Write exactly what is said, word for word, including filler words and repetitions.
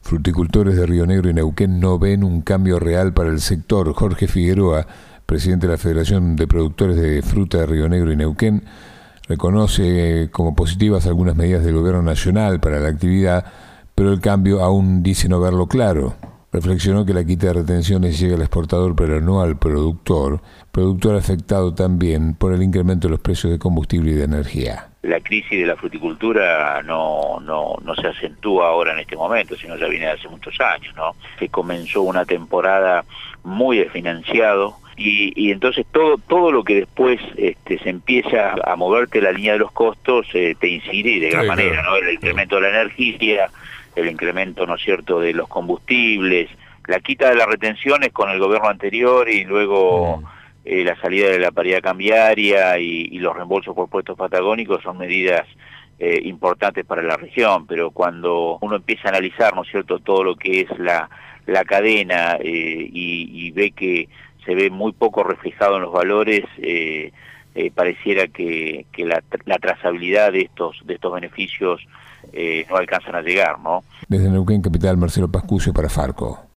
Fruticultores de Río Negro y Neuquén no ven un cambio real para el sector. Jorge Figueroa, presidente de la Federación de Productores de Fruta de Río Negro y Neuquén, reconoce como positivas algunas medidas del gobierno nacional para la actividad, pero el cambio aún dice no verlo claro. Reflexionó que la quita de retenciones llega al exportador pero no al productor, productor afectado también por el incremento de los precios de combustible y de energía. La crisis de la fruticultura no, no, no se acentúa ahora en este momento, sino ya viene de hace muchos años, ¿no? Que comenzó una temporada muy desfinanciado y, y entonces todo todo lo que después este, se empieza a moverte la línea de los costos eh, te incide de gran sí, manera, claro. ¿No? El incremento de la energía, el incremento, ¿no es cierto?, de los combustibles, la quita de las retenciones con el gobierno anterior y luego... Mm. Eh, la salida de la paridad cambiaria y, y los reembolsos por puestos patagónicos son medidas eh, importantes para la región, pero cuando uno empieza a analizar, ¿no es cierto?, todo lo que es la, la cadena eh, y, y ve que se ve muy poco reflejado en los valores, eh, eh, pareciera que, que la, la trazabilidad de estos, de estos beneficios eh, no alcanzan a llegar, ¿no? Desde Neuquén Capital, Marcelo Pascucio para Farco.